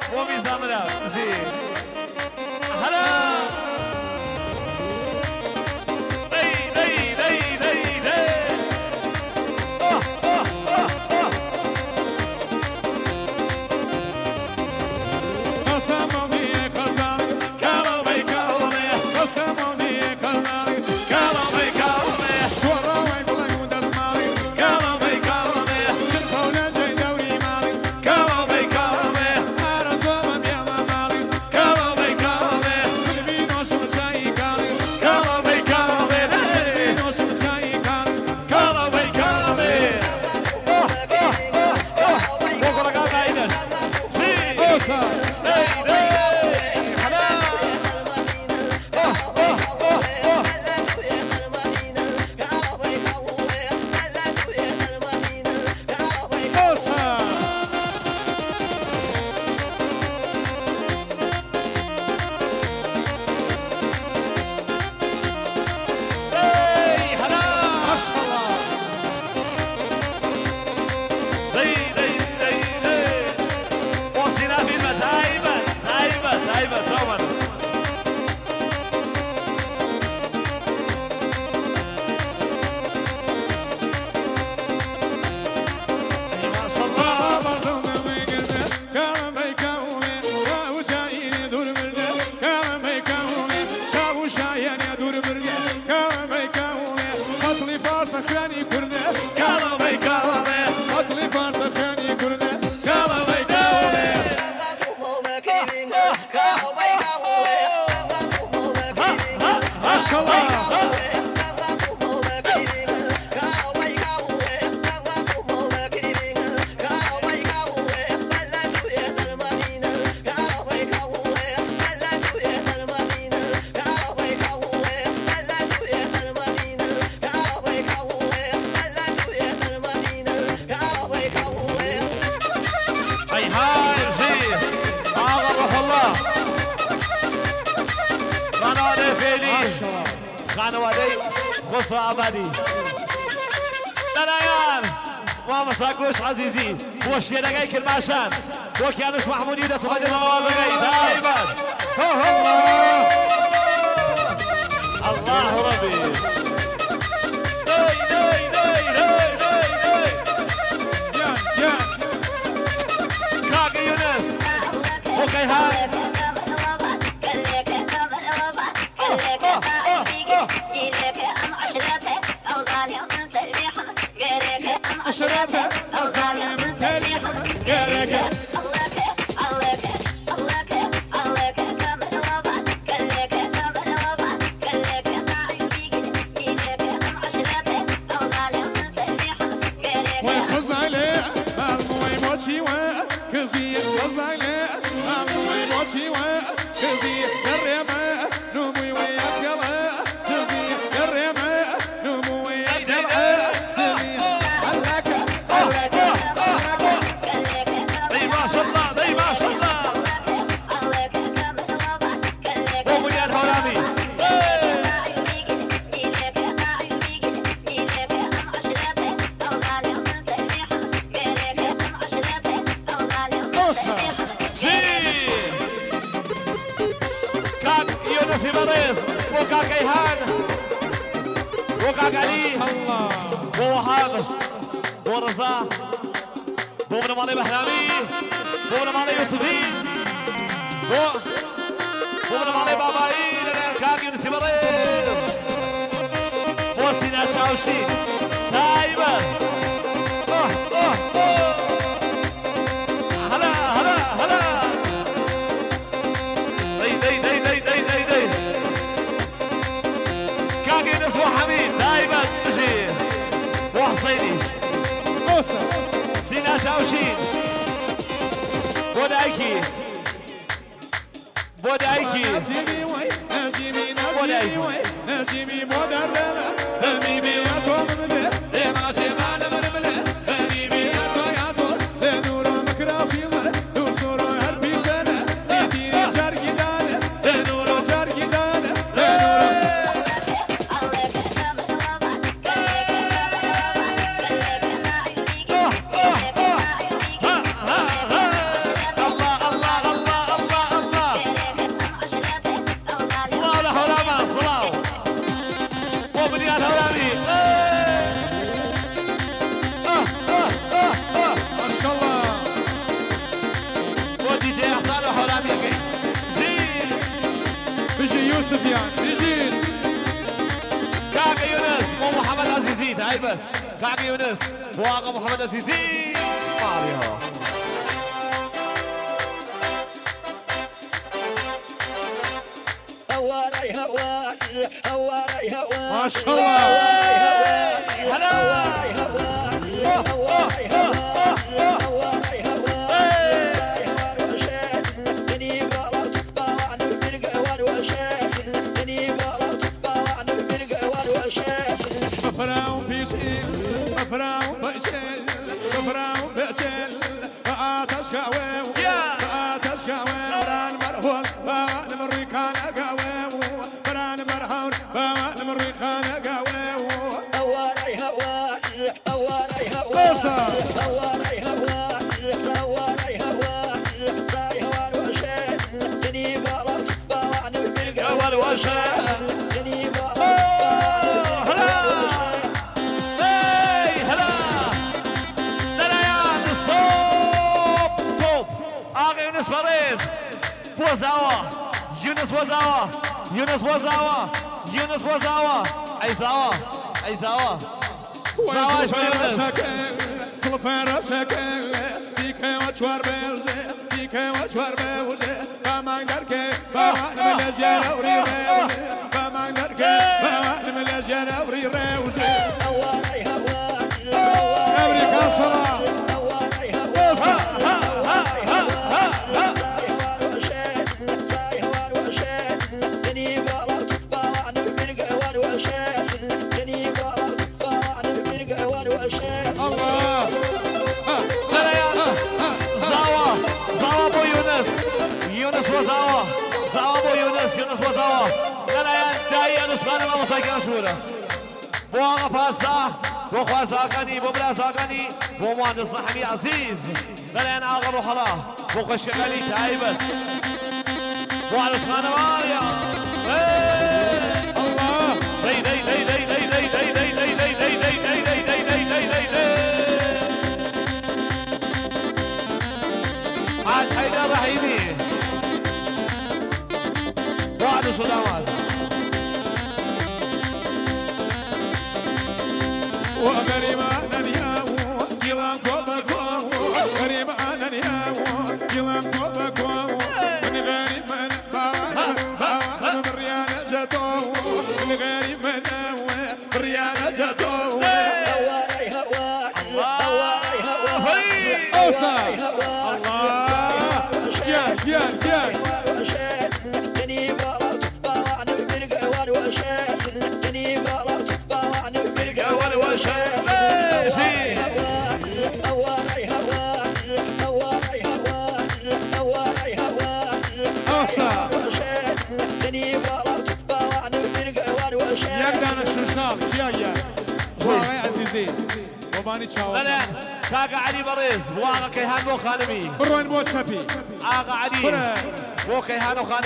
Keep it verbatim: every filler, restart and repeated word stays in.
ومي زامرة زي هلا خسرة أبدي دلائر ما مساكوش عزيزي وش يدقي كل ماشان وكانوش محمودي ده صفحة المواضعي دائما الله ربي داي داي داي داي داي داي يا يا كاكي يونس وكيهان أشرفه الظالم تاريخ غيرك وخزاله الموي موشي وكزي خزاله الموي موشي وكزي الرمى نموي وياكله كزي الرمى نموي وياكله وكا كيهان وكا علي ووهاب ورزاق وابن مالي بحرامي وابن مالي يوسفي وابن مالي باباي كاك يونس بريز وسينا شاوشي دايما اوه اوه اوه هلا هلا هلا دي دي دي دي دي دي دي كاكي نفو حميد دايما تجي وحصيني موسى سينا شاوشين بودايكي بودايكي نجيبي وي نجيبي نجيبي وي نجيبي مدربة هميبي يا توم مدر لما شمال مرملة هميبي يا تو يا تو لنورو مكراسي مر دوسورو هربي سنة يديني جاركي دانة لنورو جاركي دانة لنورو الله الله الله سفيان يجين كاكا يونس مو محمد عزيزي هاي بس كاكا يونس واقع محمد عزيزي ماريو هواي هواي هواي هواي ما شاء الله هلا هواي هواي هواي هواي هواي هواي زاي هوار وشين اني بغلط باوعنا بالقوان وشين اني بغلط باوعنا بالقوان وشين مفراو بيشيل مفراو بيشيل مفراو بيشيل آتش قاوي آتش قاوي بران مرهون بوان مريكان قاوي بران مرهون بوان مريكان قاوي هواي هواي هواي هواي هواي هواي هواي هواي زاي هوار وشين اني بغلط باوعنا بالقوان وشين اني بغلط يونس باريز وزاوة يونس وزاوة يونس وزاوة يونس وزاوة أي زاوة أي زاوة زاوة يونس سلفان رشاك بيك وشوار بيوزي بيك وشوار بيوزي بمان دركي بمان من الجيرة وري ريوزي بمان دركي بمان من الجيرة وري ريوزي هواي هواي أمريكا صلاة هواي هواي هواي هواي زاي هوار وشين زاي هوار وشين اني بغلط باوعنا بالقوان وشين اني بغلط باوعنا بالقوان وشين الله زاوة زاوة بو يونس يونس وزاوة زاوة بو يونس يونس وزاوة غلايان دايا نسخان ما مسايكنا شورة بو آغا فاسا بو خوازاقاني بو برازاقاني بو مهندس صحمي عزيز غلايان آغا روح الله بو خشقاني تايبت بو على نسخان ماريا الله دي دي دي دي دي دي دي دي دي دي دي دي دي دي دي دي دي دي عاد حيدر رحيمي وعد صدامات وغريبانا نياو يلام كوبكو غريبانا نياو يلام كوبكو من غريب من باوان باوان من ريانة جاتو من غريب من ريانة جاتو هواي هواي هواي هواي أوسع الله جان جان جان اني بغلط باوعنا بالقوان وشين اني بغلط باوعنا بالقوان وشين هواي هواي هواي هواي هواي هواي أوسع اني بغلط باوعنا بالقوان وشين يقدر الشرشال جاية واقعي عزيزي وباني تشاور غلا كاكا علي بريز واقع كيهان بو خانمي بروين بوتشابي آغا علي بو كيهان وخانمي